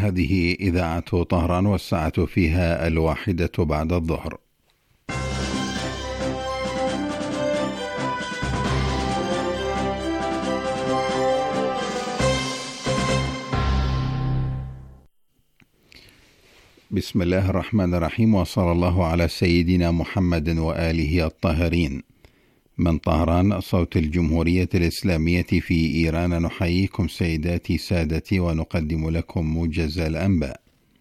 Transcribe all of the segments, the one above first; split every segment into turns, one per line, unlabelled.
هذه إذاعة طهران والساعة فيها 1:00 بعد الظهر. بسم الله الرحمن الرحيم، وصلى الله على سيدنا محمد وآله الطاهرين. من طهران صوت الجمهورية الإسلامية في إيران، نحييكم سيداتي سادتي ونقدم لكم موجز الأنباء.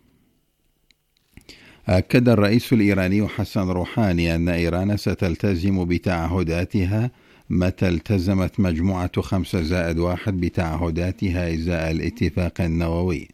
أكد الرئيس الإيراني حسن روحاني أن إيران ستلتزم بتعهداتها متى التزمت مجموعة 5+1 بتعهداتها إزاء الاتفاق النووي.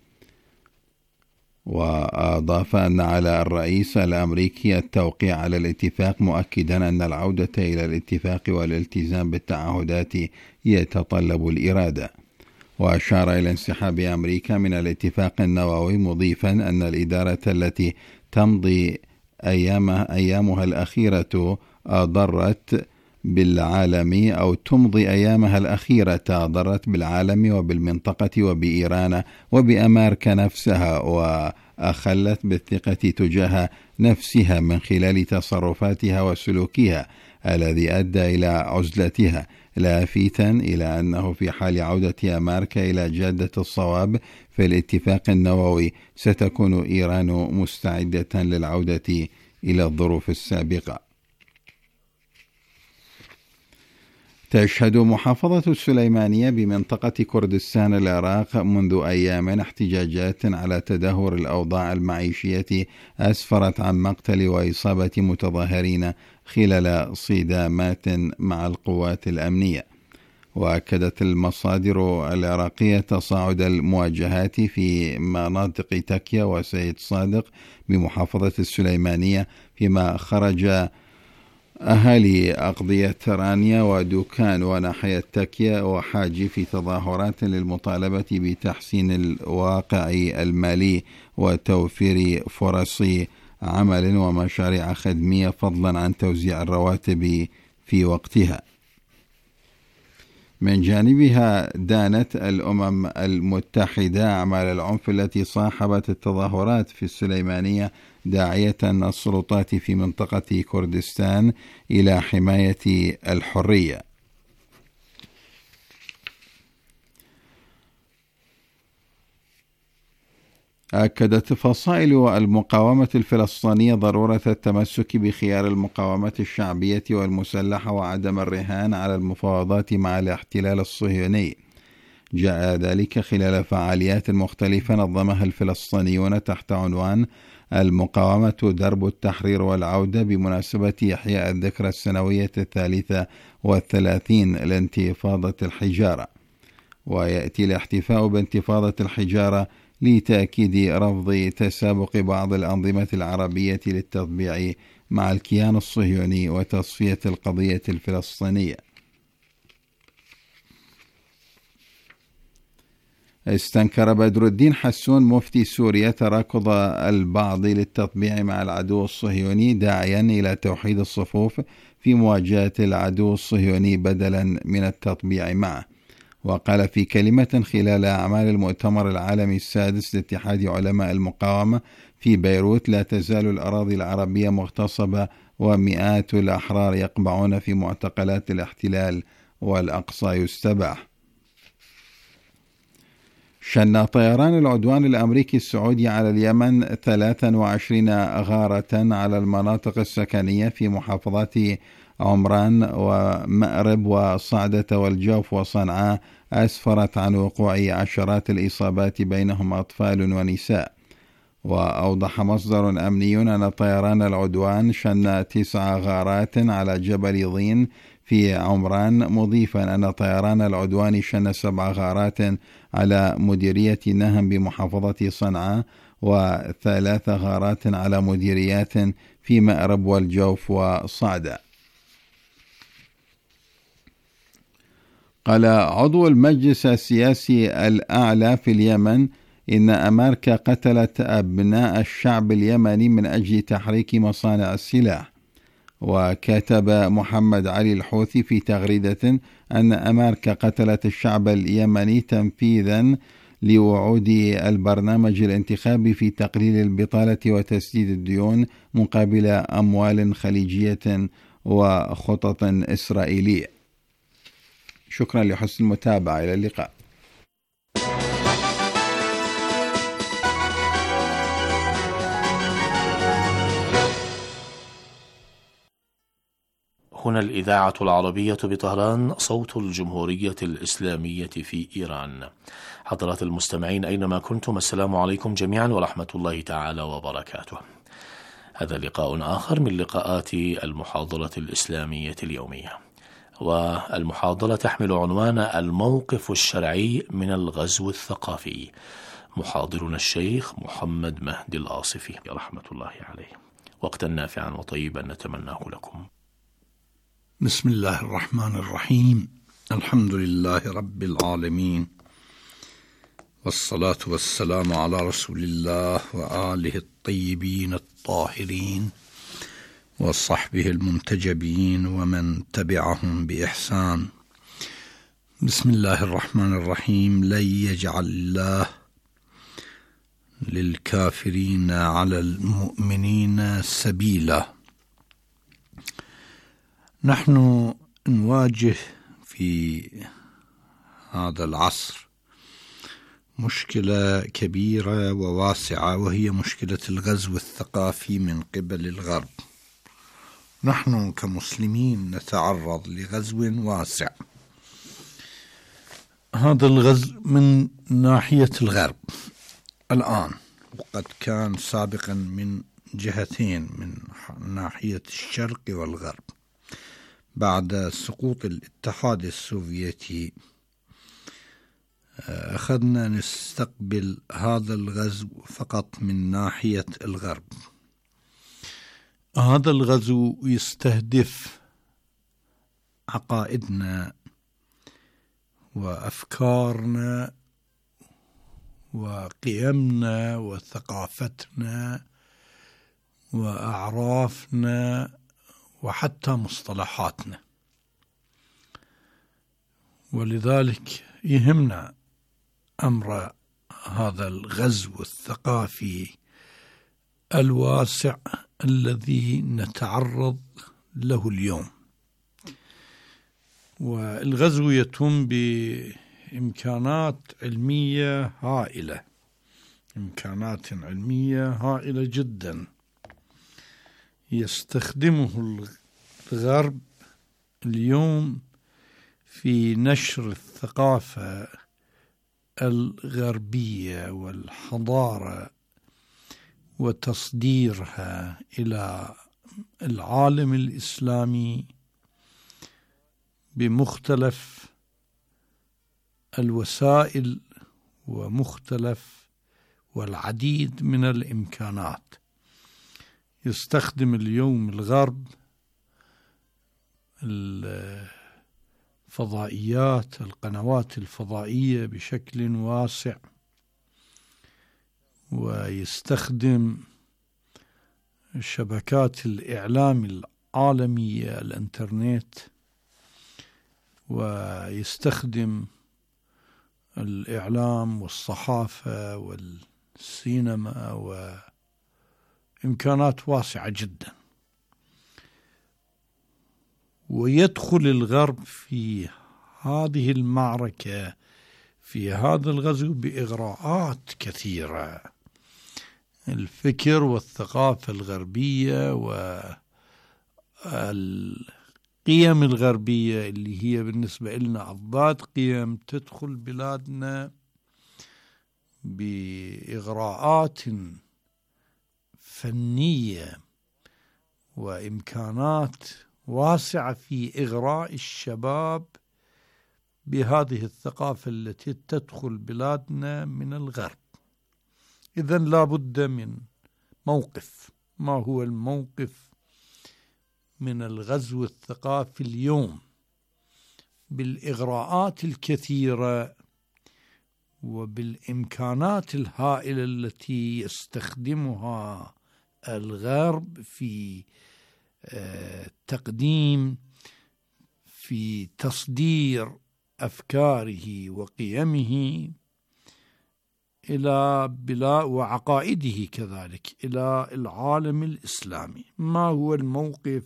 وأضاف أن على الرئيس الأمريكي التوقيع على الاتفاق، مؤكدا أن العودة إلى الاتفاق والالتزام بالتعهدات يتطلب الإرادة. وأشار إلى انسحاب أمريكا من الاتفاق النووي، مضيفا أن الإدارة التي تمضي أيامها الأخيرة ضرت بالعالم أو تمضي أيامها الأخيرة ضرت بالعالم وبالمنطقة وبإيران وبأمريكا نفسها، وأخلت بالثقة تجاه نفسها من خلال تصرفاتها وسلوكها الذي أدى إلى عزلتها، لافتا إلى أنه في حال عودة أمريكا إلى جادة الصواب في الاتفاق النووي ستكون إيران مستعدة للعودة إلى الظروف السابقة. تشهد محافظة السليمانية بمنطقة كردستان العراق منذ أيام احتجاجات على تدهور الأوضاع المعيشية أسفرت عن مقتل وإصابة متظاهرين خلال صدامات مع القوات الأمنية. وأكدت المصادر العراقية تصاعد المواجهات في مناطق تكيا وسيد صادق بمحافظة السليمانية، فيما خرج أهالي أقضية رانيا ودوكان وناحية تكيا وحاجي في تظاهرات للمطالبة بتحسين الواقع المالي وتوفير فرص عمل ومشاريع خدمية، فضلا عن توزيع الرواتب في وقتها. من جانبها دانت الأمم المتحدة أعمال العنف التي صاحبت التظاهرات في السليمانية، داعية السلطات في منطقة كردستان إلى حماية الحرية. أكدت فصائل المقاومة الفلسطينية ضرورة التمسك بخيار المقاومة الشعبية والمسلحة وعدم الرهان على المفاوضات مع الاحتلال الصهيوني. جاء ذلك خلال فعاليات مختلفة نظمها الفلسطينيون تحت عنوان المقاومة درب التحرير والعودة بمناسبة إحياء الذكرى السنوية 33 لانتفاضة الحجارة. ويأتي الاحتفاء بانتفاضة الحجارة لتأكيد رفض تسابق بعض الأنظمة العربية للتطبيع مع الكيان الصهيوني وتصفية القضية الفلسطينية. استنكر بدر الدين حسون مفتي سوريا تراكض البعض للتطبيع مع العدو الصهيوني، داعيا إلى توحيد الصفوف في مواجهة العدو الصهيوني بدلا من التطبيع معه. وقال في كلمة خلال أعمال المؤتمر العالمي السادس لاتحاد علماء المقاومة في بيروت: لا تزال الأراضي العربية مغتصبة ومئات الأحرار يقبعون في معتقلات الاحتلال والأقصى يستباح. شن طيران العدوان الأمريكي السعودي على اليمن 23 غارة على المناطق السكنية في محافظات عمران ومأرب وصعدة والجوف وصنعاء، أسفرت عن وقوع عشرات الإصابات بينهم أطفال ونساء. وأوضح مصدر أمني أن طيران العدوان شن 9 غارات على جبل ضين في عمران، مضيفا أن طيران العدوان شن 7 غارات على مديرية نهم بمحافظة صنعاء و3 غارات على مديريات في مأرب والجوف وصعدة. قال عضو المجلس السياسي الأعلى في اليمن إن أمريكا قتلت أبناء الشعب اليمني من أجل تحريك مصانع السلاح. وكتب محمد علي الحوثي في تغريدة أن أمريكا قتلت الشعب اليمني تنفيذا لوعود البرنامج الانتخابي في تقليل البطالة وتسديد الديون مقابل أموال خليجية وخطط إسرائيلية. شكرا لحسن المتابعة، إلى اللقاء.
هنا الإذاعة العربية بطهران، صوت الجمهورية الإسلامية في إيران. حضرات المستمعين أينما كنتم، السلام عليكم جميعا ورحمة الله تعالى وبركاته. هذا لقاء آخر من لقاءات المحاضرة الإسلامية اليومية، والمحاضرة تحمل عنوان الموقف الشرعي من الغزو الثقافي. محاضرنا الشيخ محمد مهدي الآصفي رحمة الله عليه. وقتا نافعا وطيبا نتمناه لكم.
بسم الله الرحمن الرحيم. الحمد لله رب العالمين، والصلاة والسلام على رسول الله وآله الطيبين الطاهرين وصحبه المنتجبين ومن تبعهم بإحسان. بسم الله الرحمن الرحيم. لن يجعل الله للكافرين على المؤمنين سبيلا. نحن نواجه في هذا العصر مشكلة كبيرة وواسعة، وهي مشكلة الغزو الثقافي من قبل الغرب. نحن كمسلمين نتعرض لغزو واسع. هذا الغزو من ناحية الغرب الآن، وقد كان سابقا من جهتين، من ناحية الشرق والغرب. بعد سقوط الاتحاد السوفيتي أخذنا نستقبل هذا الغزو فقط من ناحية الغرب. هذا الغزو يستهدف عقائدنا وأفكارنا وقيمنا وثقافتنا وأعرافنا وحتى مصطلحاتنا، ولذلك يهمنا أمر هذا الغزو الثقافي الواسع الذي نتعرض له اليوم. والغزو يتم بإمكانات علمية هائلة، إمكانات علمية هائلة جدا يستخدمه الغرب اليوم في نشر الثقافة الغربية والحضارة وتصديرها إلى العالم الإسلامي بمختلف الوسائل ومختلف والعديد من الإمكانات. يستخدم اليوم الغرب الفضائيات، القنوات الفضائية بشكل واسع، ويستخدم شبكات الإعلام العالمية، الإنترنت، ويستخدم الإعلام والصحافة والسينما وإمكانات واسعة جدا. ويدخل الغرب في هذه المعركة، في هذا الغزو، بإغراءات كثيرة. الفكر والثقافة الغربية والقيم الغربية اللي هي بالنسبة لنا أضداد قيم تدخل بلادنا بإغراءات فنية وإمكانات واسعة في إغراء الشباب بهذه الثقافة التي تدخل بلادنا من الغرب. إذن لا بد من موقف. ما هو الموقف من الغزو الثقافي اليوم بالإغراءات الكثيرة وبالإمكانات الهائلة التي يستخدمها الغرب في تقديم، في تصدير أفكاره وقيمه إلى بلاد وعقائده كذلك إلى العالم الإسلامي. ما هو الموقف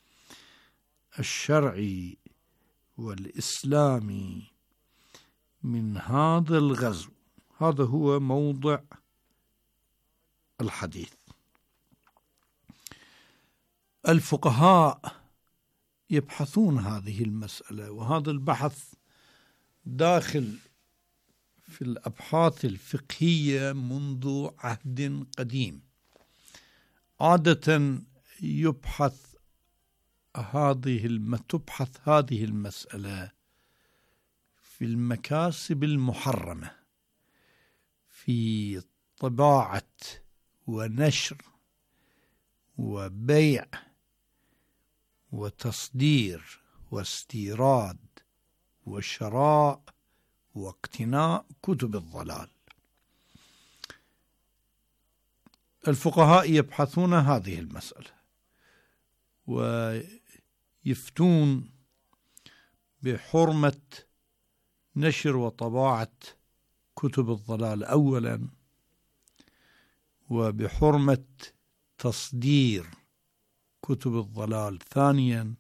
الشرعي والإسلامي من هذا الغزو؟ هذا هو موضع الحديث. الفقهاء يبحثون هذه المسألة، وهذا البحث داخل في الأبحاث الفقهية منذ عهد قديم. عادة تبحث هذه المسألة في المكاسب المحرمة، في طباعة ونشر وبيع وتصدير واستيراد وشراء واقتناء كتب الضلال. الفقهاء يبحثون هذه المسألة ويفتون بحرمة نشر وطباعة كتب الضلال أولا، وبحرمة تصدير كتب الضلال ثانيا،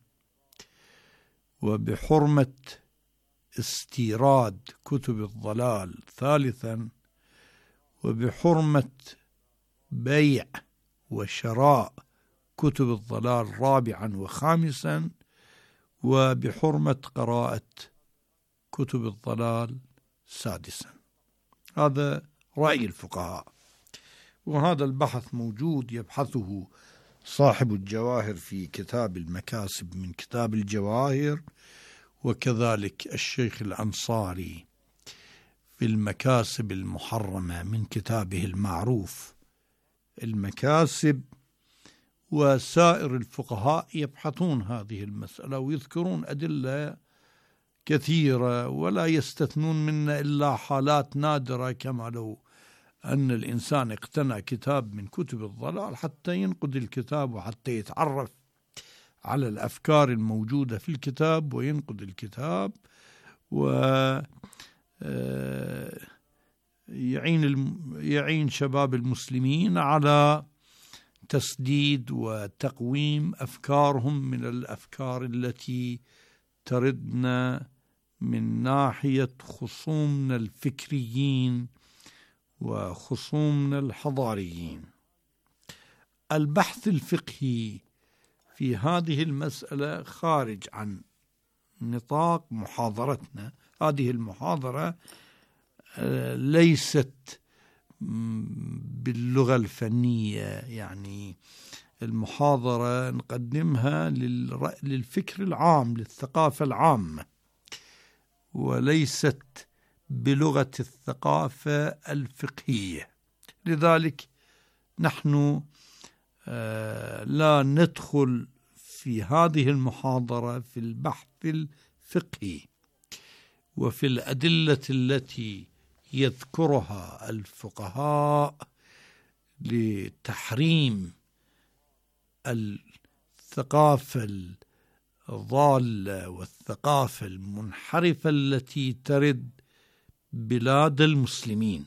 وبحرمة استيراد كتب الضلال ثالثا، وبحرمة بيع وشراء كتب الضلال رابعا وخامسا، وبحرمة قراءة كتب الضلال سادسا. هذا رأي الفقهاء، وهذا البحث موجود يبحثه صاحب الجواهر في كتاب المكاسب من كتاب الجواهر، وكذلك الشيخ الأنصاري في المكاسب المحرمة من كتابه المعروف المكاسب. وسائر الفقهاء يبحثون هذه المسألة ويذكرون أدلة كثيرة، ولا يستثنون منا إلا حالات نادرة، كما لو أن الإنسان اقتنى كتاب من كتب الضلال حتى ينقد الكتاب وحتى يتعرف على الأفكار الموجودة في الكتاب وينقد الكتاب، ويعين شباب المسلمين على تسديد وتقويم أفكارهم من الأفكار التي تردنا من ناحية خصومنا الفكريين وخصومنا الحضاريين. البحث الفقهي في هذه المسألة خارج عن نطاق محاضرتنا. هذه المحاضرة ليست باللغة الفنية، يعني المحاضرة نقدمها للفكر العام، للثقافة العامة، وليست بلغة الثقافة الفقهية. لذلك نحن لا ندخل في هذه المحاضرة في البحث الفقهي وفي الأدلة التي يذكرها الفقهاء لتحريم الثقافة الضالة والثقافة المنحرفة التي ترد بلاد المسلمين.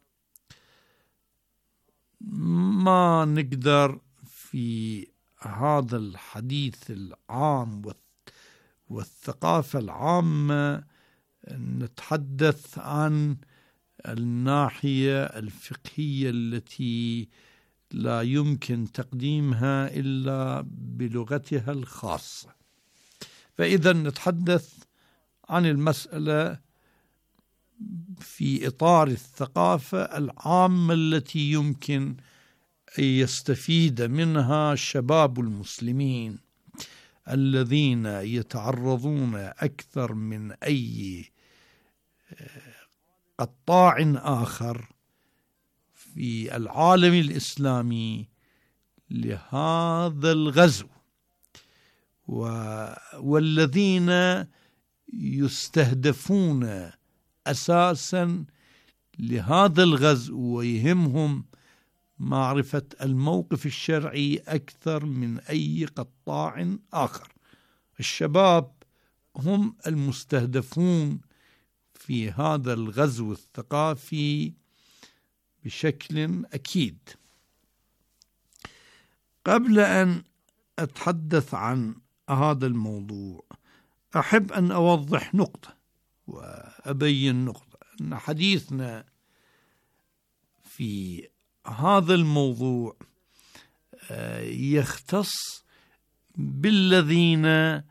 ما نقدر في هذا الحديث العام والثقافة العامة نتحدث عن الناحية الفقهية التي لا يمكن تقديمها إلا بلغتها الخاصة. فإذا نتحدث عن المسألة في إطار الثقافة العامة التي يمكن أن يستفيد منها شباب المسلمين الذين يتعرضون أكثر من أي قطاع آخر في العالم الإسلامي لهذا الغزو، والذين يستهدفون أساسا لهذا الغزو ويهمهم معرفة الموقف الشرعي أكثر من أي قطاع آخر. الشباب هم المستهدفون في هذا الغزو الثقافي بشكل أكيد. قبل أن أتحدث عن هذا الموضوع أحب أن أوضح نقطة وأبين نقطة، أن حديثنا في هذا الموضوع يختص بالذين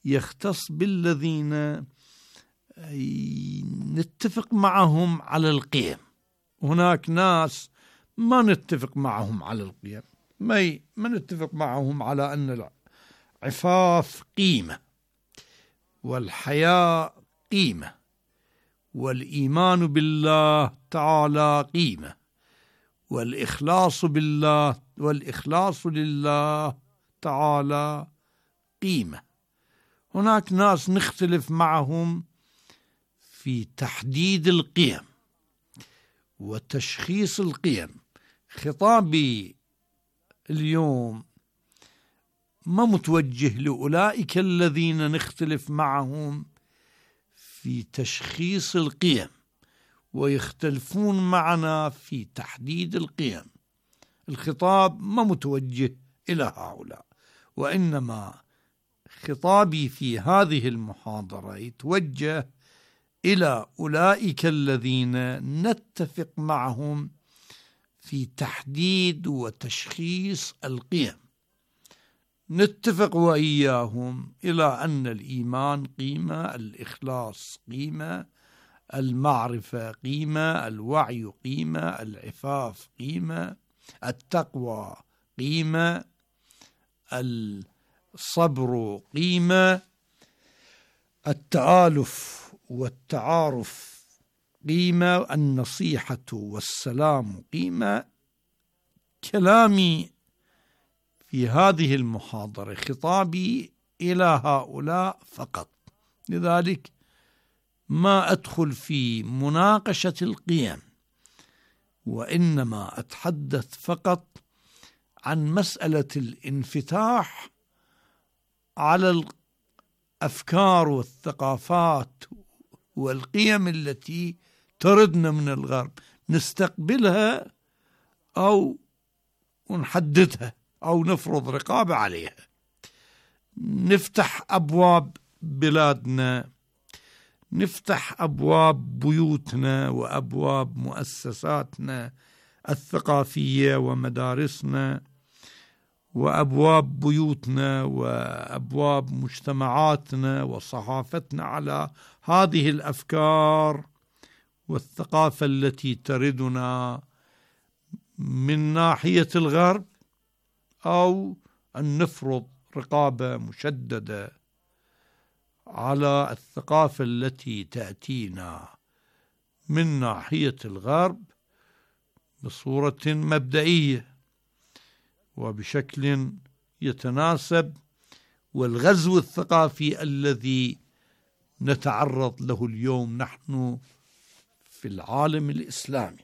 نتفق معهم على القيم. هناك ناس ما نتفق معهم على القيم، ما نتفق معهم على أن العفاف قيمة، والحياء قيمة، والإيمان بالله تعالى قيمة، والإخلاص لله تعالى قيمة. هناك ناس نختلف معهم في تحديد القيم وتشخيص القيم. خطابي اليوم ما متوجه لأولئك الذين نختلف معهم في تشخيص القيم ويختلفون معنا في تحديد القيم. الخطاب ما متوجه إلى هؤلاء، وإنما خطابي في هذه المحاضرة يتوجه إلى أولئك الذين نتفق معهم في تحديد وتشخيص القيم. نتفق وإياهم إلى أن الإيمان قيمة، الإخلاص قيمة، المعرفة قيمة، الوعي قيمة، العفاف قيمة، التقوى قيمة، الصبر قيمة، التآلف والتعارف قيمة، النصيحة والسلام قيمة. كلامي في هذه المحاضرة خطابي إلى هؤلاء فقط، لذلك ما أدخل في مناقشة القيم، وإنما أتحدث فقط عن مسألة الانفتاح على الأفكار والثقافات والقيم التي تردنا من الغرب، نستقبلها أو نحددها أو نفرض رقابة عليها. نفتح أبواب بلادنا، نفتح أبواب بيوتنا وأبواب مؤسساتنا الثقافية ومدارسنا وأبواب بيوتنا وأبواب مجتمعاتنا وصحافتنا على هذه الأفكار والثقافة التي تردنا من ناحية الغرب، أو أن نفرض رقابة مشددة على الثقافة التي تأتينا من ناحية الغرب بصورة مبدئية وبشكل يتناسب. والغزو الثقافي الذي نتعرض له اليوم نحن في العالم الإسلامي،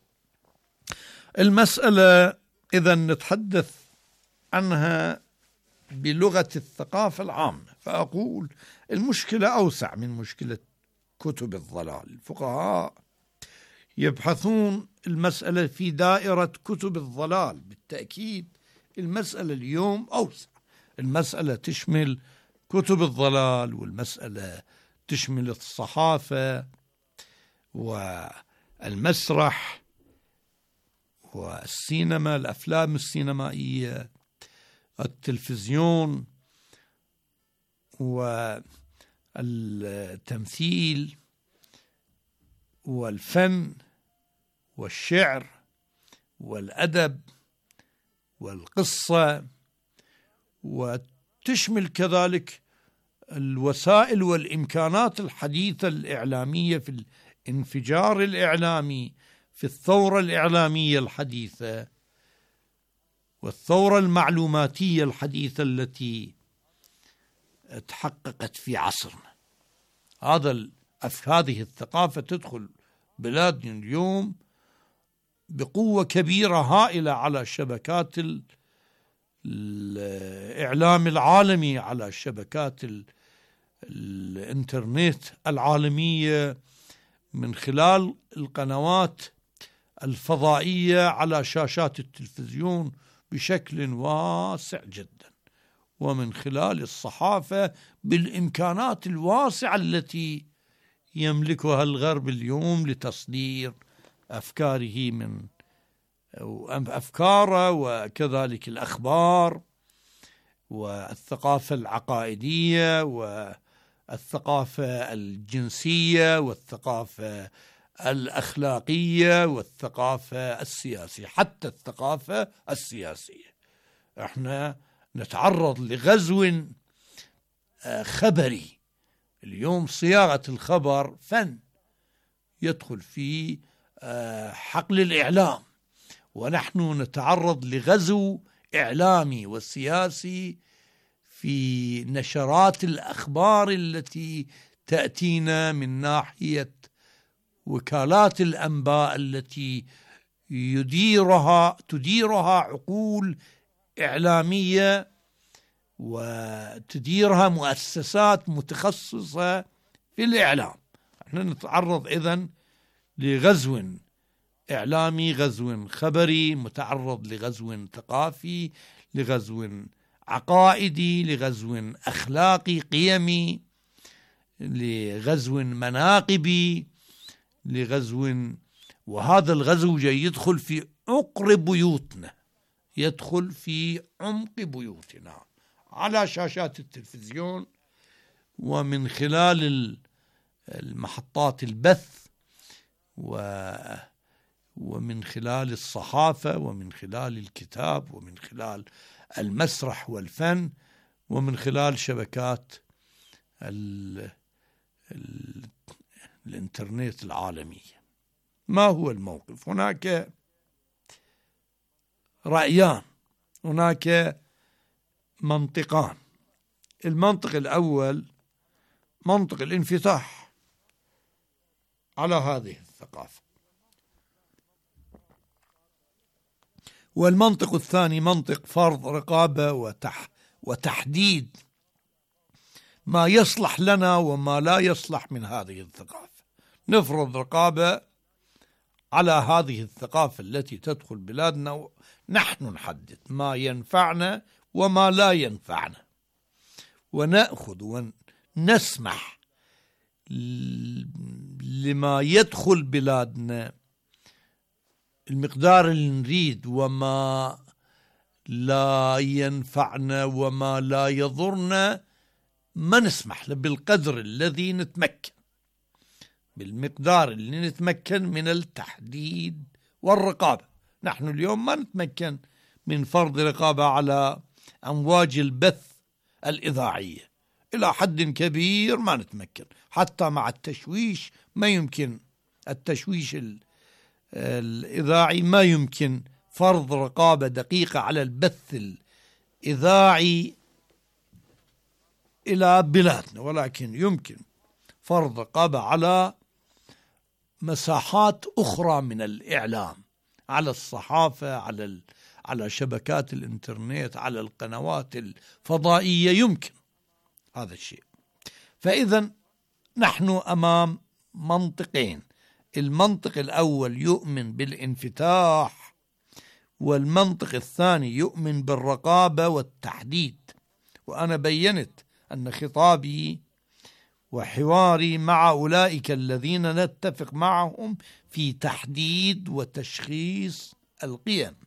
المسألة إذا نتحدث عنها بلغة الثقافة العامة، فأقول المشكلة أوسع من مشكلة كتب الضلال. الفقهاء يبحثون المسألة في دائرة كتب الضلال، بالتأكيد المسألة اليوم أوسع. المسألة تشمل كتب الضلال، والمسألة تشمل الصحافة والمسرح والسينما، الأفلام السينمائية، التلفزيون والتمثيل والفن والشعر والأدب والقصة، وتشمل كذلك الوسائل والإمكانات الحديثة الإعلامية في الانفجار الإعلامي، في الثورة الإعلامية الحديثة والثورة المعلوماتية الحديثة التي تحققت في عصرنا. هذه الثقافة تدخل بلادنا اليوم بقوة كبيرة هائلة على شبكات الإعلام العالمي، على شبكات الإنترنت العالمية، من خلال القنوات الفضائية على شاشات التلفزيون بشكل واسع جدا، ومن خلال الصحافة بالإمكانات الواسعة التي يملكها الغرب اليوم لتصدير أفكاره من أفكاره، وكذلك الأخبار والثقافة العقائدية والثقافة الجنسية والثقافة الأخلاقية والثقافة السياسية، حتى الثقافة السياسية. احنا نتعرض لغزو خبري اليوم. صياغة الخبر فن يدخل في حقل الإعلام، ونحن نتعرض لغزو إعلامي وسياسي في نشرات الأخبار التي تأتينا من ناحية وكالات الأنباء التي تديرها عقول إعلامية وتديرها مؤسسات متخصصة في الإعلام. نحن نتعرض إذن لغزو إعلامي، غزو خبري، متعرض لغزو ثقافي، لغزو عقائدي، لغزو أخلاقي قيمي، لغزو مناقبي، لغزو. وهذا الغزو جاي يدخل في عقر بيوتنا، يدخل في عمق بيوتنا على شاشات التلفزيون ومن خلال المحطات البث ومن خلال الصحافة ومن خلال الكتاب ومن خلال المسرح والفن ومن خلال شبكات الإنترنت العالمية. ما هو الموقف؟ هناك رأيان، هناك منطقان. المنطق الأول منطق الانفتاح على هذه الثقافة، والمنطق الثاني منطق فرض رقابة وتحديد ما يصلح لنا وما لا يصلح من هذه الثقافة. نفرض رقابة على هذه الثقافة التي تدخل بلادنا، نحن نحدد ما ينفعنا وما لا ينفعنا، ونأخذ ونسمح لما يدخل بلادنا المقدار اللي نريد، وما لا ينفعنا وما لا يضرنا ما نسمح له بالقدر الذي نتمكن، بالمقدار اللي نتمكن من التحديد والرقابة. نحن اليوم ما نتمكن من فرض رقابة على أمواج البث الإذاعية إلى حد كبير، ما نتمكن حتى مع التشويش. ما يمكن التشويش الإذاعي، ما يمكن فرض رقابة دقيقة على البث الإذاعي إلى بلادنا، ولكن يمكن فرض رقابة على مساحات أخرى من الإعلام، على الصحافة، على شبكات الإنترنت، على القنوات الفضائية. يمكن هذا الشيء. فإذا نحن أمام منطقين. المنطق الأول يؤمن بالانفتاح، والمنطق الثاني يؤمن بالرقابة والتحديد. وأنا بيّنت أن خطابي وحواري مع أولئك الذين نتفق معهم في تحديد وتشخيص القيم.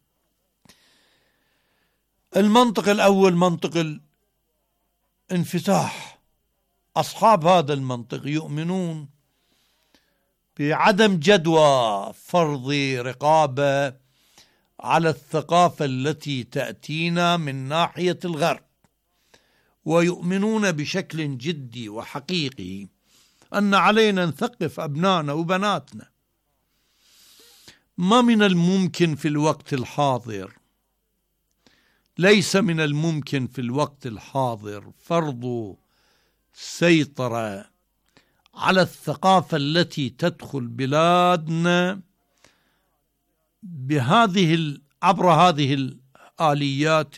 المنطق الأول منطق الانفتاح. أصحاب هذا المنطق يؤمنون بعدم جدوى فرض رقابة على الثقافة التي تأتينا من ناحية الغرب، ويؤمنون بشكل جدي وحقيقي أن علينا نثقف أبنائنا وبناتنا. ما من الممكن في الوقت الحاضر، ليس من الممكن في الوقت الحاضر فرض سيطرة على الثقافة التي تدخل بلادنا عبر هذه الآليات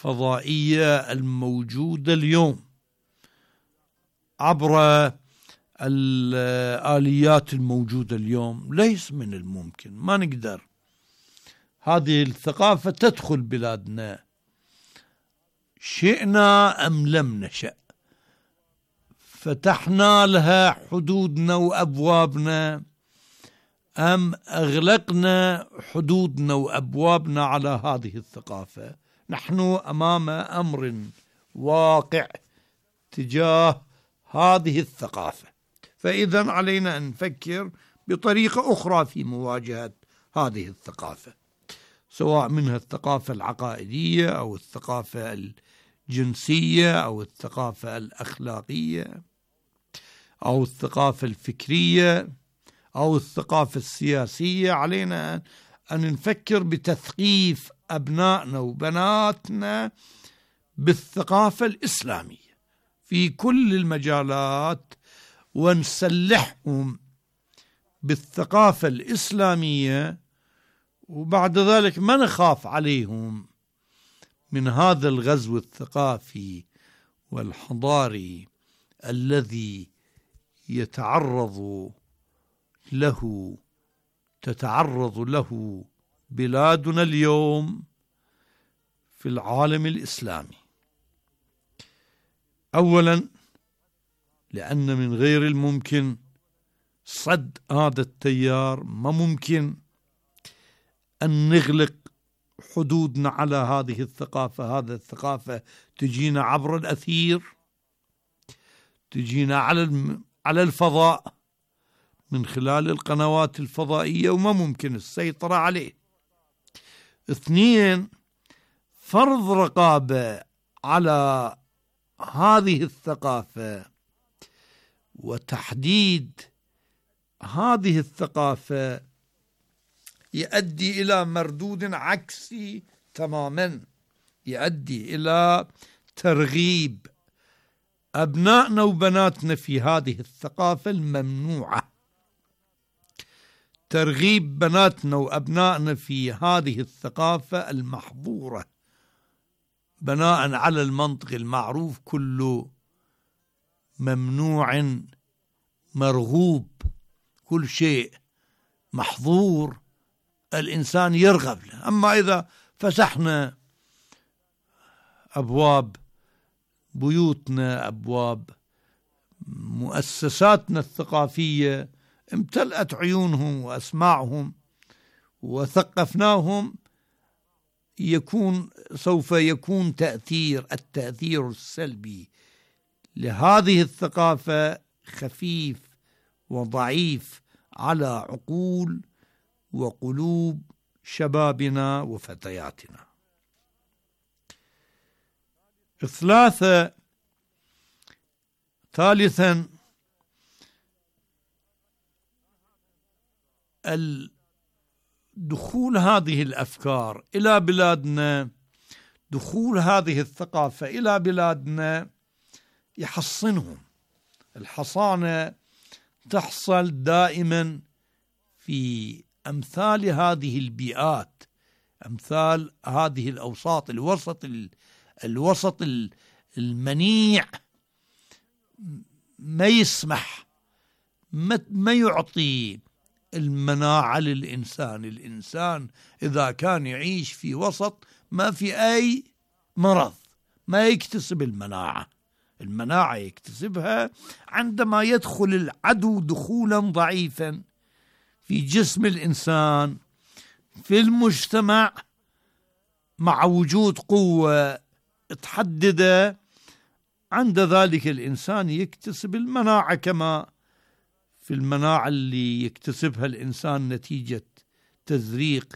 الفضائية الموجودة اليوم، عبر الآليات الموجودة اليوم ليس من الممكن، ما نقدر هذه الثقافة تدخل بلادنا شئنا أم لم نشأ. فتحنا لها حدودنا وأبوابنا أم أغلقنا حدودنا وأبوابنا على هذه الثقافة؟ نحن أمام أمر واقع تجاه هذه الثقافة، فإذا علينا أن نفكر بطريقة أخرى في مواجهة هذه الثقافة، سواء منها الثقافة العقائدية أو الثقافة الجنسية أو الثقافة الأخلاقية أو الثقافة الفكرية أو الثقافة السياسية. علينا أن نفكر بتثقيف أبنائنا وبناتنا بالثقافة الإسلامية في كل المجالات، ونسلحهم بالثقافة الإسلامية، وبعد ذلك ما نخاف عليهم من هذا الغزو الثقافي والحضاري الذي تتعرض له بلادنا اليوم في العالم الإسلامي. أولا لأن من غير الممكن صد هذا التيار، ما ممكن أن نغلق حدودنا على هذه الثقافة. هذه الثقافة تجينا عبر الأثير، تجينا على الفضاء من خلال القنوات الفضائية، وما ممكن السيطرة عليه. اثنين، فرض رقابة على هذه الثقافة وتحديد هذه الثقافة يؤدي إلى مردود عكسي تماما، يؤدي إلى ترغيب أبنائنا وبناتنا في هذه الثقافة الممنوعة، ترغيب بناتنا وأبنائنا في هذه الثقافة المحظورة، بناء على المنطق المعروف: كل ممنوع مرغوب. كل شيء محظور الإنسان يرغب له. أما إذا فتحنا أبواب بيوتنا، أبواب مؤسساتنا الثقافية، امتلأت عيونهم وأسماعهم وثقفناهم، سوف يكون التأثير السلبي لهذه الثقافة خفيف وضعيف على عقول وقلوب شبابنا وفتياتنا. ثالثا دخول هذه الأفكار إلى بلادنا، دخول هذه الثقافة إلى بلادنا يحصنهم. الحصانة تحصل دائما في أمثال هذه البيئات، أمثال هذه الأوساط، الوسط المنيع، ما يسمح، ما يعطي المناعة للإنسان. الإنسان إذا كان يعيش في وسط ما في أي مرض ما يكتسب المناعة يكتسبها عندما يدخل العدو دخولا ضعيفا في جسم الإنسان، في المجتمع، مع وجود قوة تحدده. عند ذلك الإنسان يكتسب المناعة، كما في المناعة اللي يكتسبها الإنسان نتيجة تزريق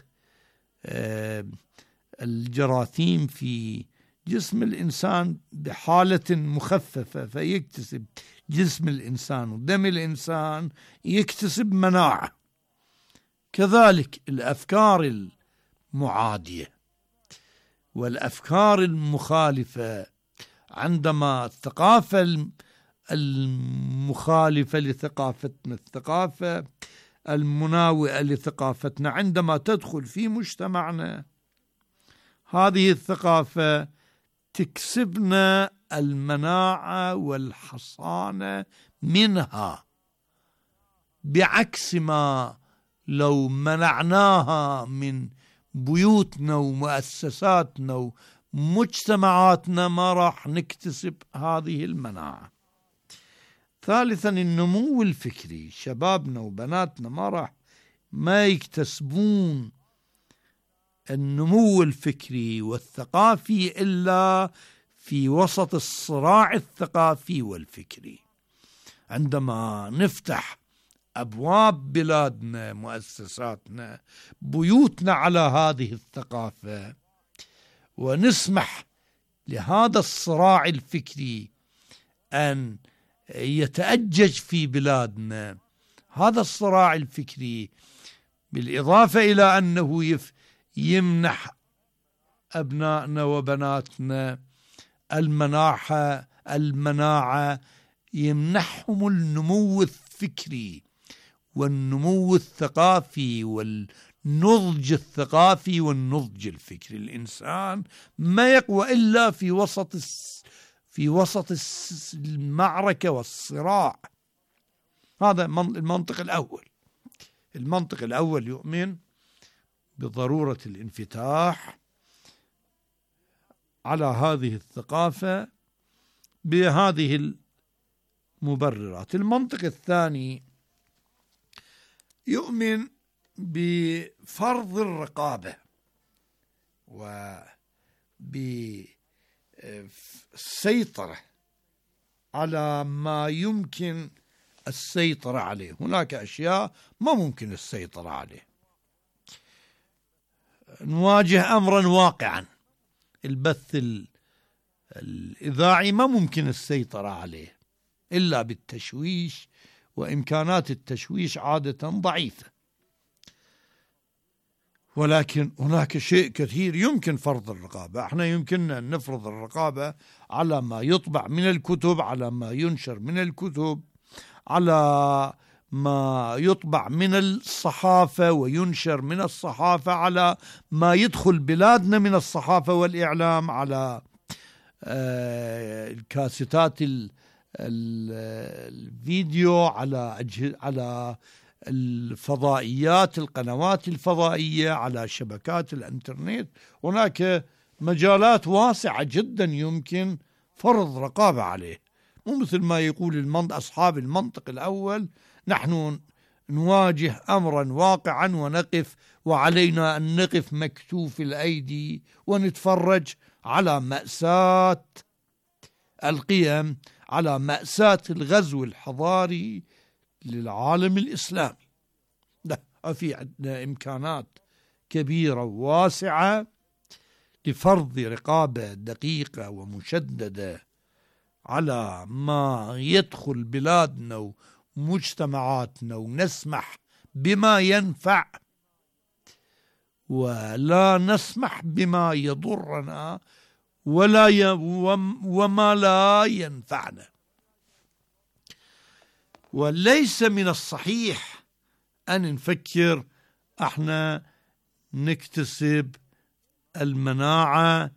الجراثيم في جسم الإنسان بحالة مخففة، فيكتسب جسم الإنسان ودم الإنسان يكتسب مناعة. كذلك الأفكار المعادية والأفكار المخالفة، عندما الثقافة المخالفة لثقافتنا، الثقافة المناوئة لثقافتنا، عندما تدخل في مجتمعنا، هذه الثقافة تكسبنا المناعة والحصانة منها. بعكس ما لو منعناها من بيوتنا ومؤسساتنا ومجتمعاتنا ما راح نكتسب هذه المناعة. ثالثا النمو الفكري، شبابنا وبناتنا ما يكتسبون النمو الفكري والثقافي إلا في وسط الصراع الثقافي والفكري. عندما نفتح أبواب بلادنا، مؤسساتنا، بيوتنا على هذه الثقافة، ونسمح لهذا الصراع الفكري أن يتأجج في بلادنا، هذا الصراع الفكري بالإضافة إلى أنه يمنح أبنائنا وبناتنا المناعة، يمنحهم النمو الفكري والنمو الثقافي والنضج الثقافي والنضج الفكري. الإنسان ما يقوى إلا في وسط المعركة والصراع. هذا المنطق الأول. المنطق الأول يؤمن بضرورة الانفتاح على هذه الثقافة بهذه المبررات. المنطق الثاني يؤمن بفرض الرقابة وبالسيطرة على ما يمكن السيطرة عليه. هناك أشياء ما ممكن السيطرة عليه. نواجه أمرا واقعا، البث الإذاعي ما ممكن السيطرة عليه إلا بالتشويش، وإمكانات التشويش عادة ضعيفة. ولكن هناك شيء كثير يمكن فرض الرقابة. احنا يمكننا أن نفرض الرقابة على ما يطبع من الكتب، على ما ينشر من الكتب، على ما يطبع من الصحافة وينشر من الصحافة، على ما يدخل بلادنا من الصحافة والإعلام، على الكاسيتات الفيديو، على الفضائيات، القنوات الفضائية، على شبكات الانترنت. هناك مجالات واسعة جدا يمكن فرض رقابة عليه. مو مثل ما يقول أصحاب المنطق الأول، نحن نواجه أمرا واقعا ونقف، وعلينا أن نقف مكتوف الأيدي ونتفرج على مأساة القيم، على مأساة الغزو الحضاري للعالم الإسلامي. لا، في عندنا إمكانات كبيرة وواسعة لفرض رقابة دقيقة ومشددة على ما يدخل بلادنا ومجتمعاتنا، ونسمح بما ينفع ولا نسمح بما يضرنا وما لا ينفعنا. وليس من الصحيح أن نفكر احنا نكتسب المناعة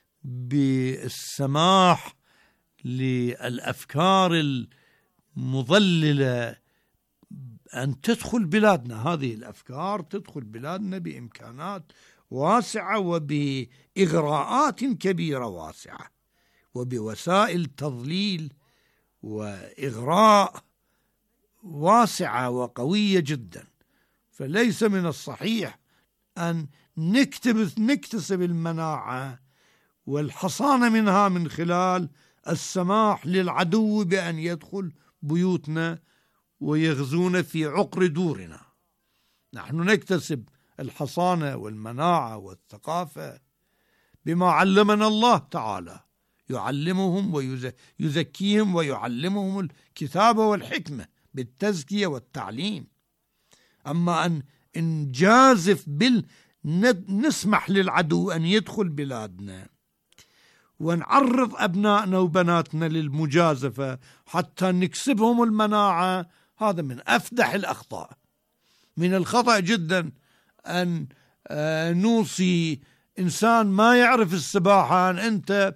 بالسماح للأفكار المضللة أن تدخل بلادنا. هذه الأفكار تدخل بلادنا بإمكانات واسعة وبإغراءات كبيرة واسعة وبوسائل تضليل وإغراء واسعة وقوية جدا. فليس من الصحيح أن نكتسب المناعة والحصانة منها من خلال السماح للعدو بأن يدخل بيوتنا ويغزون في عقر دورنا. نحن نكتسب الحصانة والمناعة والثقافة بما علمنا الله تعالى، يعلمهم ويزكيهم ويعلمهم الكتابة والحكمة بالتزكية والتعليم. أما أن نجازف نسمح للعدو أن يدخل بلادنا ونعرض أبنائنا وبناتنا للمجازفة حتى نكسبهم المناعة، هذا من أفدح الأخطاء. من الخطأ جدا أن نوصي إنسان ما يعرف السباحة أن أنت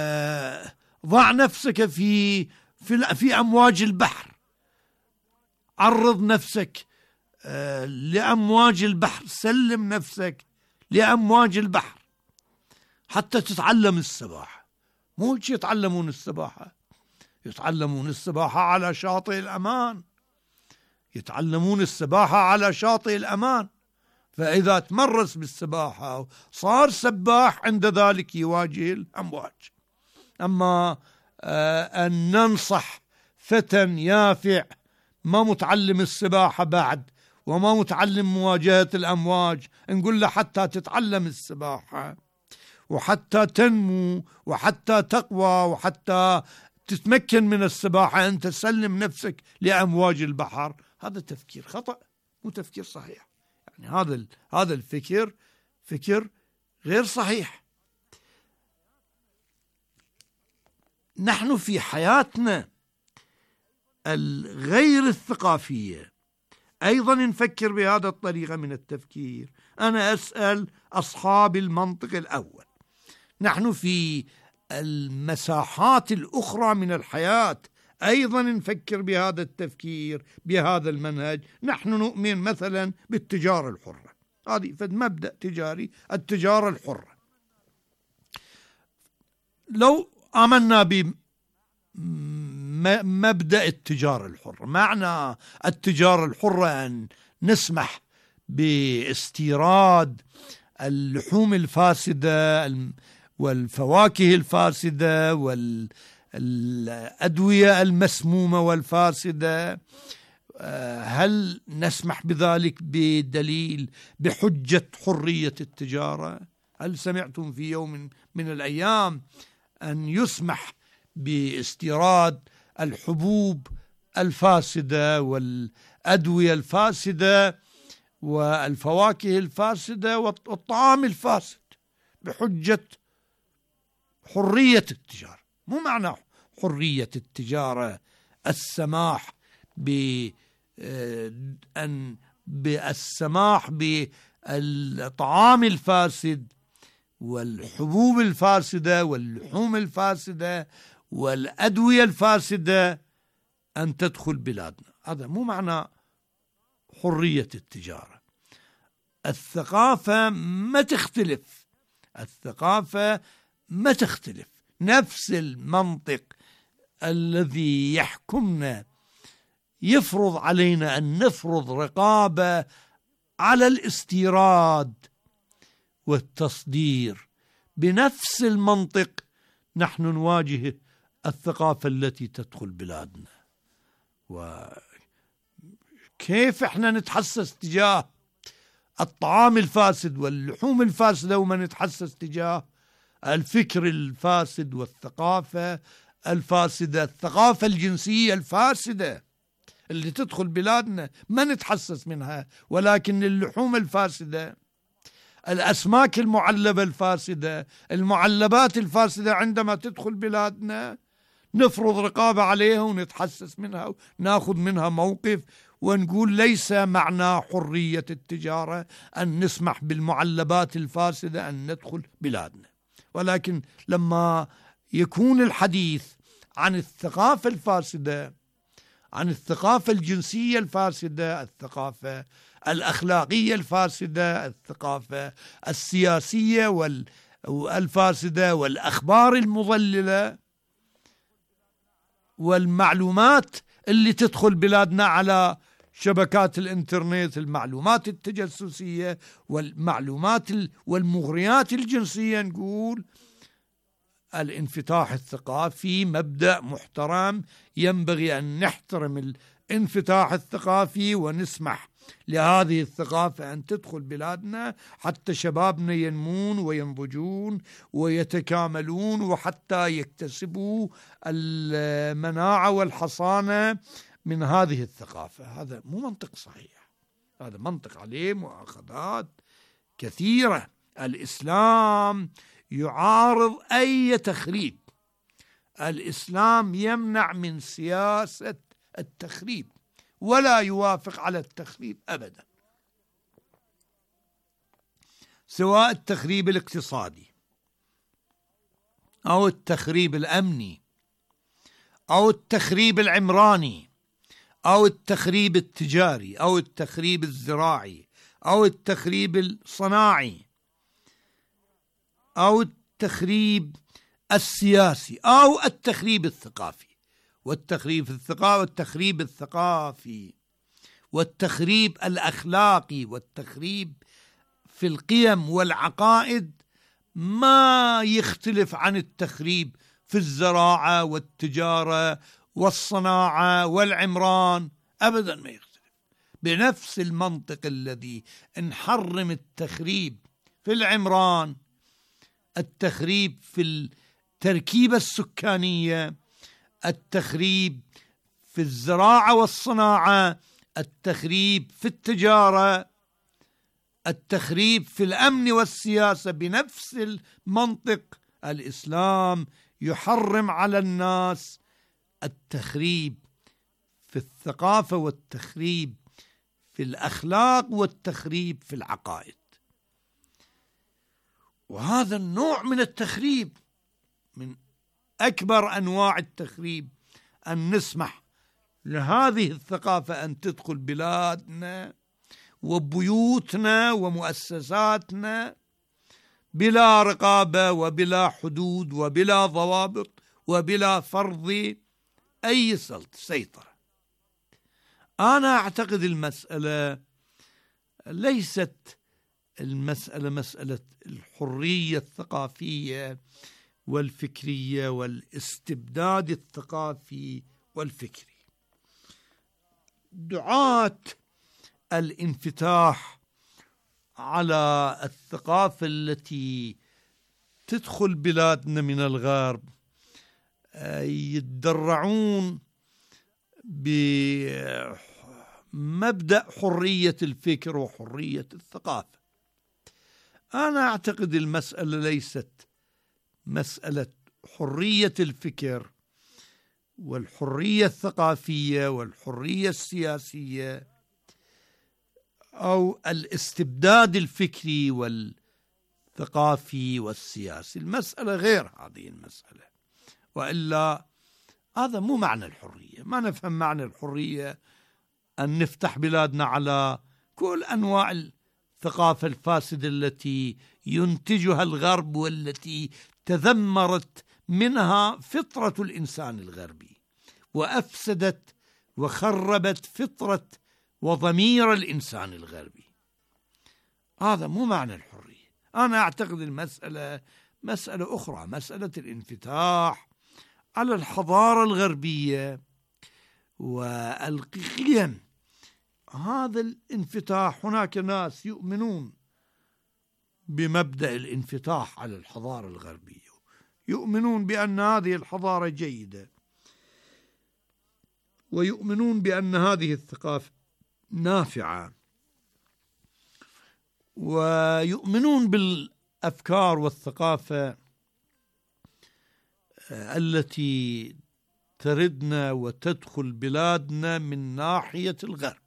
ضع نفسك في أمواج البحر عرض نفسك لأمواج البحر، سلم نفسك لأمواج البحر حتى تتعلم السباحة. مو هيك يتعلمون السباحة، يتعلمون السباحة على شاطئ الأمان، يتعلمون السباحة على شاطئ الأمان. فإذا تمرس بالسباحة صار سباح عند ذلك يواجه الأمواج. أما أن ننصح فتى يافع ما متعلم السباحة بعد وما متعلم مواجهة الأمواج، نقول له حتى تتعلم السباحة وحتى تنمو وحتى تقوى وحتى تتمكن من السباحة أنت تسلم نفسك لأمواج البحر، هذا تفكير خطأ، مو تفكير صحيح. يعني هذا الفكر فكر غير صحيح. نحن في حياتنا الغير الثقافية أيضا نفكر بهذا الطريقة من التفكير. أنا أسأل أصحاب المنطق الأول، نحن في المساحات الأخرى من الحياة أيضا نفكر بهذا التفكير بهذا المنهج. نحن نؤمن مثلا بالتجارة الحرة، هذه مبدأ تجاري، التجارة الحرة. لو آمنا بمبدأ التجارة الحرة، معنى التجارة الحرة أن نسمح باستيراد اللحوم الفاسدة والفواكه الفاسدة والأدوية المسمومة والفاسدة. هل نسمح بذلك بدليل بحجة حرية التجارة؟ هل سمعتم في يوم من الأيام أن يسمح باستيراد الحبوب الفاسدة والأدوية الفاسدة والفواكه الفاسدة والطعام الفاسد بحجة حرية التجارة؟ مو معنى حرية التجارة السماح بالسماح بالطعام الفاسد والحبوب الفاسدة واللحوم الفاسدة والأدوية الفاسدة أن تدخل بلادنا. هذا مو معنى حرية التجارة. الثقافة ما تختلف، الثقافة ما تختلف. نفس المنطق الذي يحكمنا يفرض علينا أن نفرض رقابة على الاستيراد والتصدير، بنفس المنطق نحن نواجه الثقافة التي تدخل بلادنا. وكيف احنا نتحسس تجاه الطعام الفاسد واللحوم الفاسدة وما نتحسس تجاه الفكر الفاسد والثقافة الفاسدة، الثقافة الجنسية الفاسدة اللي تدخل بلادنا ما نتحسس منها. ولكن اللحوم الفاسدة، الأسماك المعلبة الفاسدة، المعلبات الفاسدة عندما تدخل بلادنا نفرض رقابة عليها ونتحسس منها وناخذ منها موقف ونقول ليس معنى حرية التجارة أن نسمح بالمعلبات الفاسدة أن ندخل بلادنا. ولكن لما يكون الحديث عن الثقافة الفاسدة، عن الثقافة الجنسية الفاسدة، الثقافة الأخلاقية الفاسدة، الثقافة السياسية والفاسدة، والأخبار المضللة والمعلومات اللي تدخل بلادنا على شبكات الإنترنت، المعلومات التجسسية والمعلومات والمغريات الجنسية، نقول الانفتاح الثقافي مبدأ محترم، ينبغي أن نحترم الانفتاح الثقافي ونسمح لهذه الثقافة أن تدخل بلادنا حتى شبابنا ينمون وينضجون ويتكاملون وحتى يكتسبوا المناعة والحصانة من هذه الثقافة. هذا مو منطق صحيح، هذا منطق عليه مؤاخذات كثيرة. الإسلام يعارض أي تخريب، الإسلام يمنع من سياسة التخريب ولا يوافق على التخريب أبدا، سواء التخريب الاقتصادي أو التخريب الأمني أو التخريب العمراني أو التخريب التجاري أو التخريب الزراعي أو التخريب الصناعي أو التخريب السياسي أو التخريب الثقافي. والتخريب الثقافي والتخريب الأخلاقي والتخريب في القيم والعقائد ما يختلف عن التخريب في الزراعة والتجارة والصناعة والعمران، أبدا ما يختلف. بنفس المنطق الذي نحرم التخريب في العمران، التخريب في التركيبة السكانية، التخريب في الزراعة والصناعة، التخريب في التجارة، التخريب في الأمن والسياسة، بنفس المنطق الإسلام يحرم على الناس التخريب في الثقافة والتخريب في الأخلاق والتخريب في العقائد. وهذا النوع من التخريب من أكبر أنواع التخريب، أن نسمح لهذه الثقافة أن تدخل بلادنا وبيوتنا ومؤسساتنا بلا رقابة وبلا حدود وبلا ضوابط وبلا فرض أي سيطرة. أنا أعتقد المسألة ليست مسألة الحرية الثقافية والفكرية والاستبداد الثقافي والفكري. دعاة الانفتاح على الثقافة التي تدخل بلادنا من الغرب يتدرعون بمبدأ حرية الفكر وحرية الثقافة. أنا أعتقد المسألة ليست مسألة حرية الفكر والحرية الثقافية والحرية السياسية أو الاستبداد الفكري والثقافي والسياسي. المسألة غير هذه المسألة، وإلا هذا مو معنى الحرية. ما نفهم معنى الحرية أن نفتح بلادنا على كل أنواع الثقافة الفاسدة التي ينتجها الغرب والتي تذمرت منها فطرة الإنسان الغربي وأفسدت وخربت فطرة وضمير الإنسان الغربي. هذا مو معنى الحرية. أنا أعتقد المسألة مسألة أخرى، مسألة الانفتاح على الحضارة الغربية والقيم. هذا الانفتاح، هناك ناس يؤمنون بمبدأ الانفتاح على الحضارة الغربية، يؤمنون بأن هذه الحضارة جيدة، ويؤمنون بأن هذه الثقافة نافعة، ويؤمنون بالأفكار والثقافة التي تردنا وتدخل بلادنا من ناحية الغرب.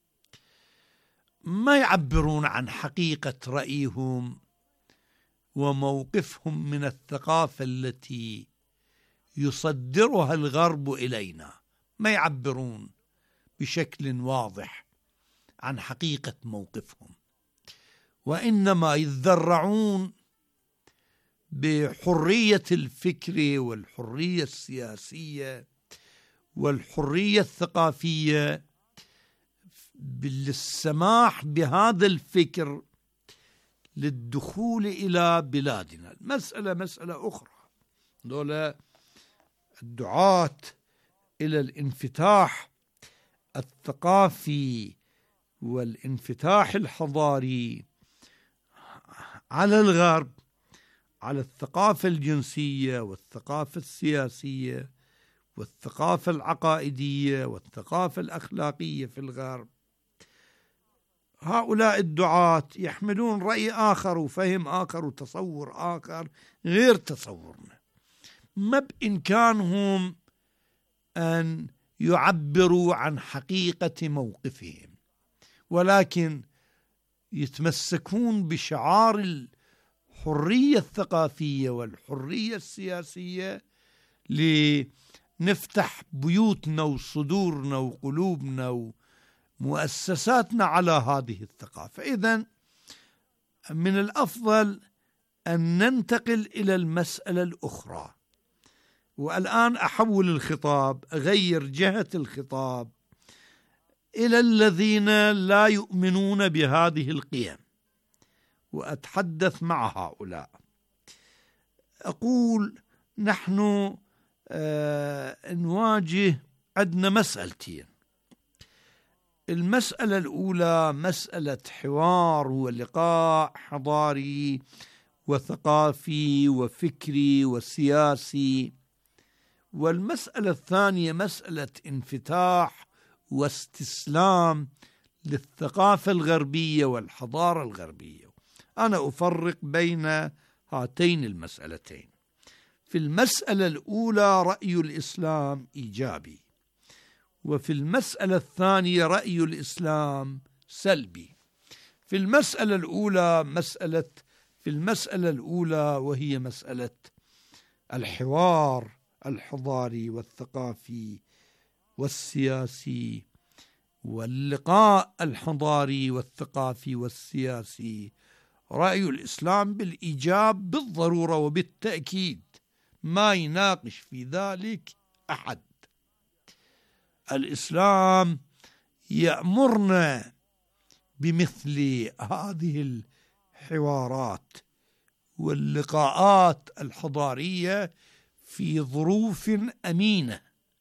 ما يعبرون عن حقيقة رأيهم وموقفهم من الثقافة التي يصدرها الغرب إلينا، ما يعبرون بشكل واضح عن حقيقة موقفهم، وإنما يتذرعون بحرية الفكر والحرية السياسية والحرية الثقافية بالسماح بهذا الفكر للدخول إلى بلادنا. المسألة مسألة أخرى. دولة الدعاة إلى الانفتاح الثقافي والانفتاح الحضاري على الغرب، على الثقافة الجنسية والثقافة السياسية والثقافة العقائدية والثقافة الأخلاقية في الغرب. هؤلاء الدعاة يحملون رأي آخر وفهم آخر وتصور آخر غير تصورنا. ما بإمكانهم أن يعبروا عن حقيقة موقفهم، ولكن يتمسكون بشعار الحرية الثقافية والحرية السياسية لنفي نفتح بيوتنا وصدورنا وقلوبنا ومؤسساتنا على هذه الثقافة. إذن من الأفضل أن ننتقل إلى المسألة الأخرى، والآن أحول الخطاب، أغير جهة الخطاب إلى الذين لا يؤمنون بهذه القيم، وأتحدث مع هؤلاء. أقول نحن نواجه عندنا مسألتين. المسألة الأولى مسألة حوار ولقاء حضاري وثقافي وفكري وسياسي، والمسألة الثانية مسألة انفتاح واستسلام للثقافة الغربية والحضارة الغربية. أنا أفرق بين هاتين المسألتين. في المسألة الأولى رأي الإسلام إيجابي، وفي المسألة الثانية رأي الإسلام سلبي. في المسألة الأولى وهي مسألة الحوار الحضاري والثقافي والسياسي واللقاء الحضاري والثقافي والسياسي، رأي الإسلام بالإيجاب بالضرورة وبالتأكيد، ما يناقش في ذلك أحد. الإسلام يأمرنا بمثل هذه الحوارات واللقاءات الحضارية في ظروف أمينة،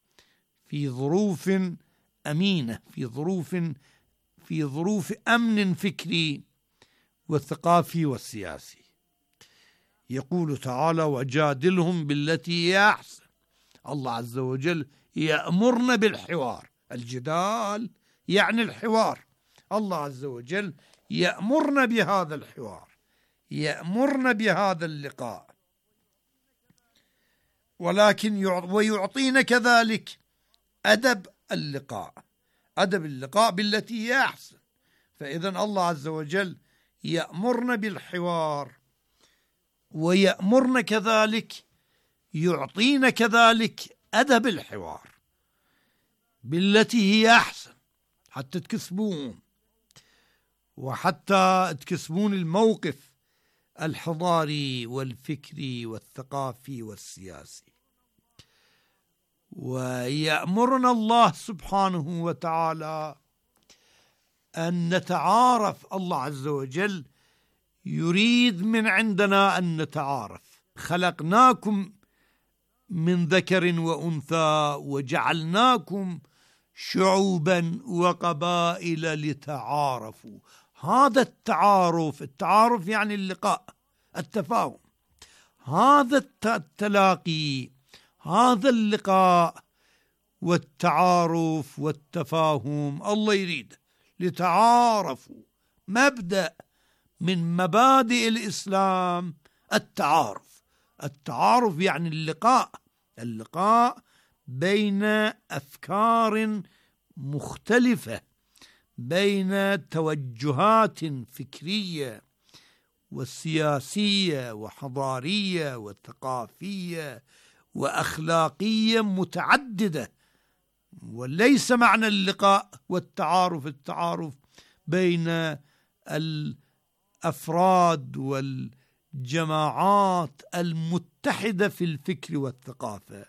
في ظروف أمن فكري والثقافي والسياسي. يقول تعالى: وجادلهم بالتي هي أحسن. الله عز وجل يأمرنا بالحوار، الجدال يعني الحوار. الله عز وجل يأمرنا بهذا الحوار، يأمرنا بهذا اللقاء، ولكن ويعطينا كذلك أدب اللقاء بالتي هي أحسن. فإذا الله عز وجل يأمرنا بالحوار، ويأمرنا كذلك، يعطينا كذلك أدب الحوار بالتي هي أحسن، حتى تكسبون وحتى تكسبون الموقف الحضاري والفكري والثقافي والسياسي. ويأمرنا الله سبحانه وتعالى أن نتعارف. الله عز وجل يريد من عندنا أن نتعارف. خلقناكم من ذكر وأنثى وجعلناكم شعوبا وقبائل لتعارفوا. هذا التعارف يعني اللقاء، التفاهم، هذا التلاقي، هذا اللقاء والتعارف والتفاهم الله يريد لتعارفوا. مبدأ من مبادئ الإسلام التعارف يعني اللقاء بين أفكار مختلفة، بين توجهات فكرية وسياسية وحضارية وثقافية وأخلاقية متعددة. وليس معنى اللقاء التعارف بين الأفراد والجماعات المتحدة في الفكر والثقافة.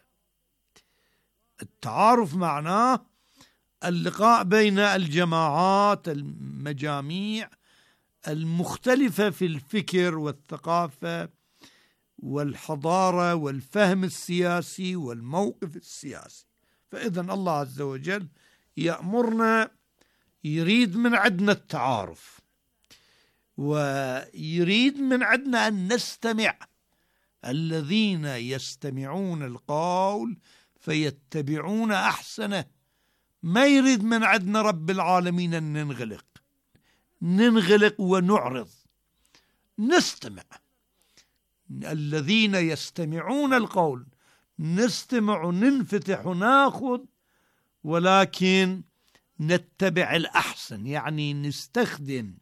التعارف معناه اللقاء بين الجماعات، المجاميع المختلفة في الفكر والثقافة والحضارة والفهم السياسي والموقف السياسي. فإذا الله عز وجل يأمرنا، يريد من عندنا التعارف، ويريد من عندنا أن نستمع. الذين يستمعون القول فيتبعون أحسنه. ما يريد من عندنا رب العالمين أن ننغلق ونعرض، نستمع. الذين يستمعون القول، نستمع وننفتح وناخذ، ولكن نتبع الأحسن، يعني نستخدم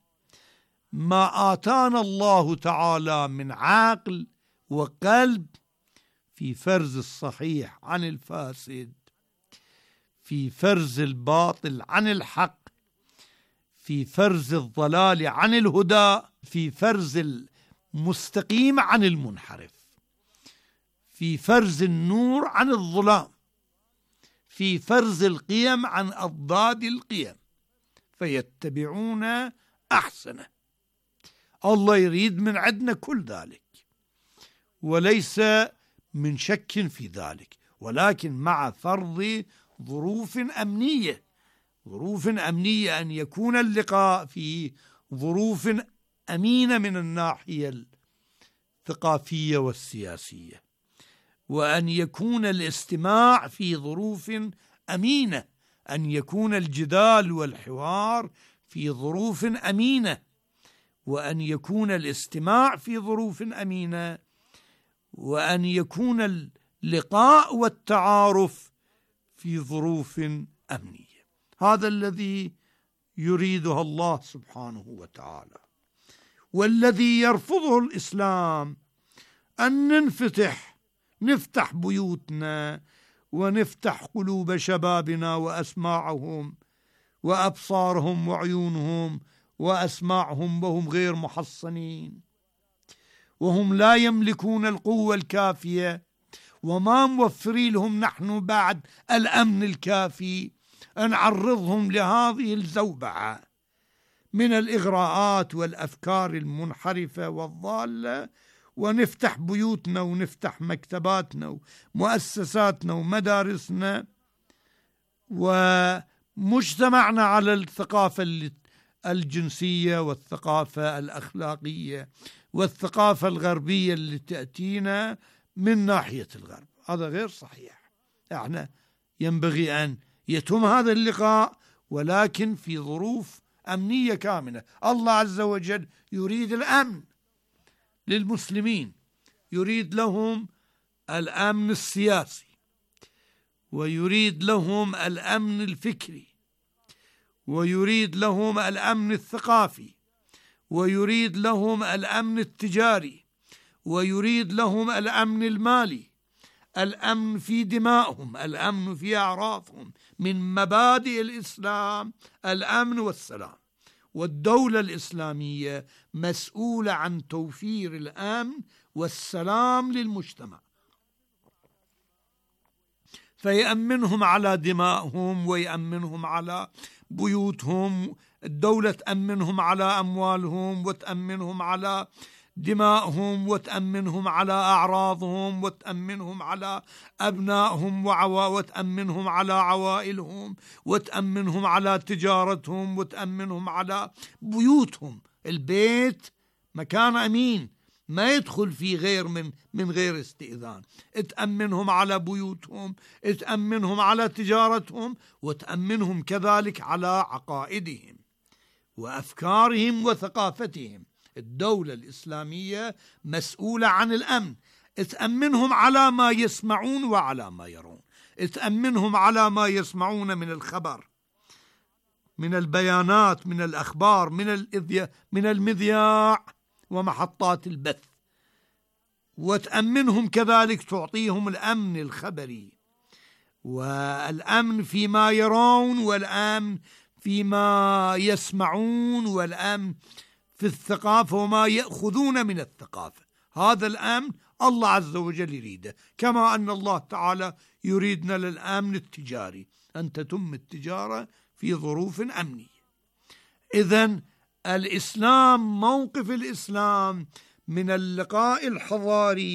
ما آتانا الله تعالى من عقل وقلب في فرز الصحيح عن الفاسد، في فرز الباطل عن الحق، في فرز الضلال عن الهدى، في فرز المستقيم عن المنحرف، في فرز النور عن الظلام، في فرز القيم عن أضداد القيم، فيتبعون أحسنه. الله يريد من عندنا كل ذلك، وليس من شك في ذلك، ولكن مع فرض ظروف أمنية، ظروف أمنية، أن يكون اللقاء في ظروف أمينة من الناحية الثقافية والسياسية، وأن يكون الاستماع في ظروف أمينة، أن يكون الجدال والحوار في ظروف أمينة، وأن يكون الاستماع في ظروف أمينة، وأن يكون اللقاء والتعارف في ظروف أمنية. هذا الذي يريدها الله سبحانه وتعالى، والذي يرفضه الإسلام أن نفتح بيوتنا ونفتح قلوب شبابنا وأسماعهم وأبصارهم وعيونهم وأسماعهم وهم غير محصنين، وهم لا يملكون القوة الكافية، وما موفري لهم نحن بعد الأمن الكافي، أن نعرضهم لهذه الزوبعة من الإغراءات والأفكار المنحرفة والضالة، ونفتح بيوتنا ونفتح مكتباتنا ومؤسساتنا ومدارسنا ومجتمعنا على الثقافة الجنسية والثقافة الأخلاقية والثقافة الغربية اللي تأتينا من ناحية الغرب. هذا غير صحيح. احنا ينبغي أن يتم هذا اللقاء، ولكن في ظروف أمنية كاملة. الله عز وجل يريد الأمن للمسلمين، يريد لهم الأمن السياسي، ويريد لهم الأمن الفكري، ويريد لهم الأمن الثقافي، ويريد لهم الأمن التجاري، ويريد لهم الأمن المالي، الأمن في دمائهم، الأمن في أعراضهم، من مبادئ الإسلام الأمن والسلام. والدولة الإسلامية مسؤولة عن توفير الأمن والسلام للمجتمع، فيأمنهم على دمائهم ويأمنهم على بيوتهم. الدولة تأمنهم على أموالهم، وتأمنهم على دمائهم، وتأمنهم على أعراضهم، وتأمنهم على أبنائهم وتأمنهم على عوائلهم، وتأمنهم على تجارتهم، وتأمنهم على بيوتهم. البيت مكان أمين ما يدخل فيه غير من غير استئذان. تأمنهم على بيوتهم، تأمنهم على تجارتهم، وتأمنهم كذلك على عقائدهم وأفكارهم وثقافتهم. الدولة الإسلامية مسؤولة عن الأمن، تأمنهم على ما يسمعون وعلى ما يرون، تأمنهم على ما يسمعون من الخبر، من البيانات، من الأخبار، من المذياع ومحطات البث، وتأمنهم كذلك، تعطيهم الأمن الخبري والأمن فيما يرون، والأمن فيما يسمعون، والأمن في الثقافة وما يأخذون من الثقافة. هذا الأمن الله عز وجل يريده، كما أن الله تعالى يريدنا للأمن التجاري، أن تتم التجارة في ظروف أمنية. إذن الإسلام، موقف الإسلام من اللقاء الحضاري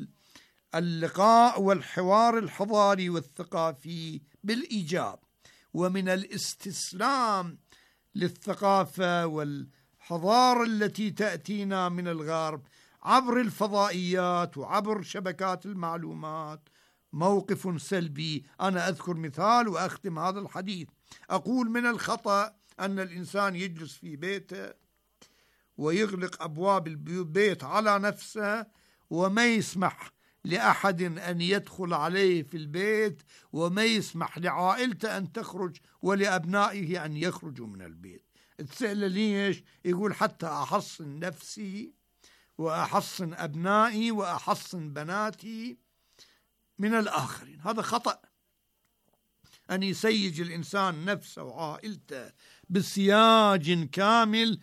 واللقاء والحوار الحضاري والثقافي بالإيجاب، ومن الاستسلام للثقافة والحضارة التي تأتينا من الغرب عبر الفضائيات وعبر شبكات المعلومات، موقف سلبي. أنا أذكر مثال وأختم هذا الحديث. أقول من الخطأ أن الإنسان يجلس في بيته ويغلق أبواب البيت على نفسه، وما يسمح لأحد أن يدخل عليه في البيت، وما يسمح لعائلته أن تخرج ولأبنائه أن يخرجوا من البيت. تسأل ليش؟ يقول حتى أحصن نفسي وأحصن أبنائي وأحصن بناتي من الآخرين. هذا خطأ، أن يسيج الإنسان نفسه وعائلته بسياج كامل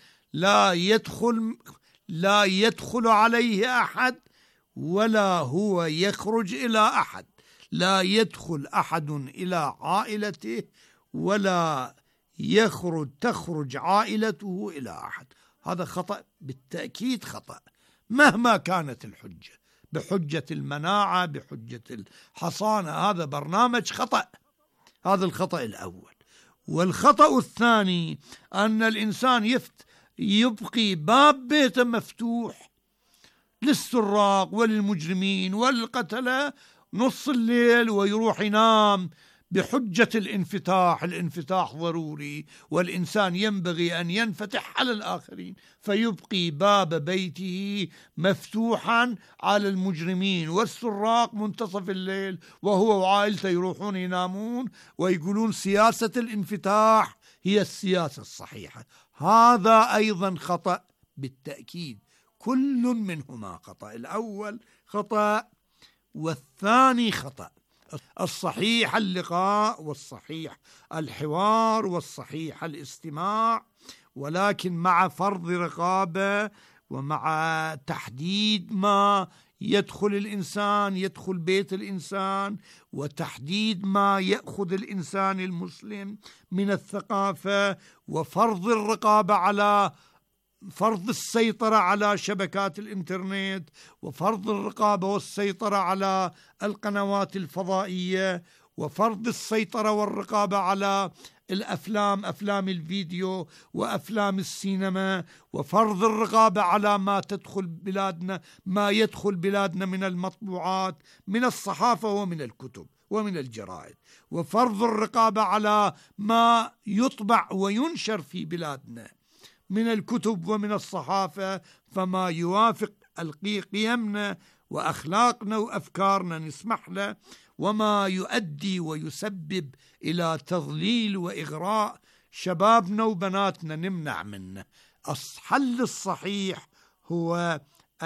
لا يدخل عليه أحد ولا هو يخرج إلى أحد، لا يدخل أحد إلى عائلته ولا تخرج عائلته إلى أحد. هذا خطأ بالتأكيد، خطأ مهما كانت الحجة، بحجة المناعة، بحجة الحصانة. هذا برنامج خطأ. هذا الخطأ الأول. والخطأ الثاني أن الإنسان يبقي باب بيته مفتوح للسراق وللمجرمين والقتلة نص الليل ويروح ينام بحجة الانفتاح. الانفتاح ضروري، والإنسان ينبغي أن ينفتح على الآخرين، فيبقي باب بيته مفتوحا على المجرمين والسراق منتصف الليل، وهو وعائلته يروحون ينامون ويقولون سياسة الانفتاح هي السياسة الصحيحة. هذا أيضا خطأ بالتأكيد، كل منهما خطأ. الأول خطأ والثاني خطأ. الصحيح اللقاء، والصحيح الحوار، والصحيح الاستماع، ولكن مع فرض رقابة ومع تحديد ما يدخل بيت الإنسان، وتحديد ما يأخذ الإنسان المسلم من الثقافة، وفرض الرقابة على فرض السيطرة على شبكات الإنترنت، وفرض الرقابة والسيطرة على القنوات الفضائية، وفرض السيطرة والرقابة على أفلام الفيديو وأفلام السينما، وفرض الرقابة على ما يدخل بلادنا من المطبوعات، من الصحافة ومن الكتب ومن الجرائد، وفرض الرقابة على ما يطبع وينشر في بلادنا من الكتب ومن الصحافة، فما يوافق قيمنا وأخلاقنا وأفكارنا نسمح له، وما يؤدي ويسبب إلى تضليل وإغراء شبابنا وبناتنا نمنع منه. الحل الصحيح هو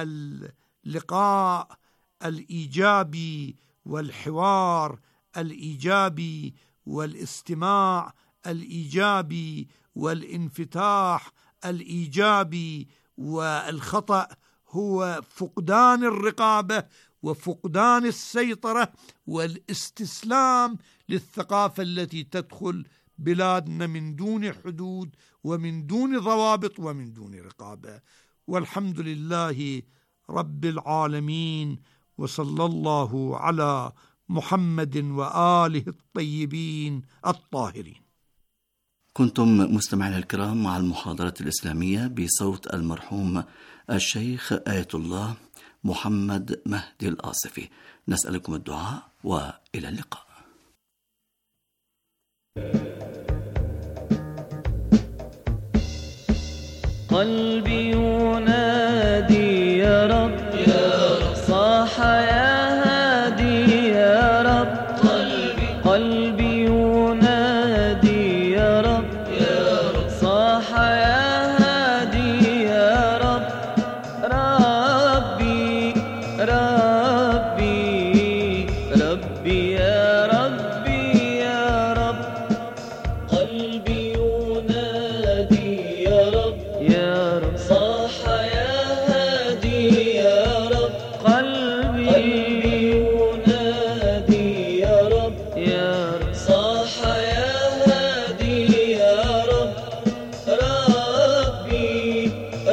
اللقاء الإيجابي والحوار الإيجابي والاستماع الإيجابي والانفتاح الإيجابي. والخطأ هو فقدان الرقابة وفقدان السيطرة والاستسلام للثقافة التي تدخل بلادنا من دون حدود ومن دون ضوابط ومن دون رقابة. والحمد لله رب العالمين، وصلى الله على محمد وآله الطيبين الطاهرين.
كنتم مستمعينا الكرام مع المحاضرة الإسلامية بصوت المرحوم الشيخ آية الله محمد مهدي الآصفي. نسألكم الدعاء وإلى اللقاء.
قلبي ينادي يا رب، يا رب صاح يا هادي يا رب. قلبي ينادي يا رب، يا رب صاح يا هادي يا رب. ربي ربي ربي يا ربي يا رب. قلبي ينادي يا رب، يا رب صاح يا هادي يا رب. قلبي ينادي يا رب، يا رب صاح يا هادي يا رب. ربي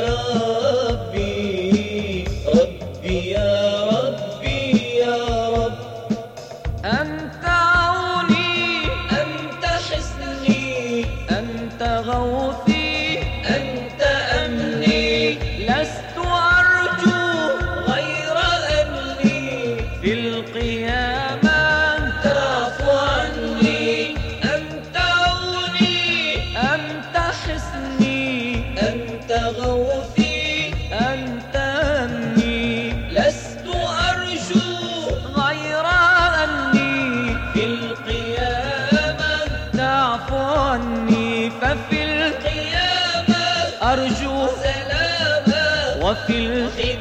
ربي ربي يا ربي يا رب. أنت عوني، أنت حصني، أنت غوثي، أنت أمني. لست أرجو غير أني في القيامة تعفو عني. أنت عوني، أنت حصني، أنت غوثي، أنت أمني. لست أرجو غير أني في القيامة تعفو عني. ففي القيامة أرجو سلاما، وفي القيامة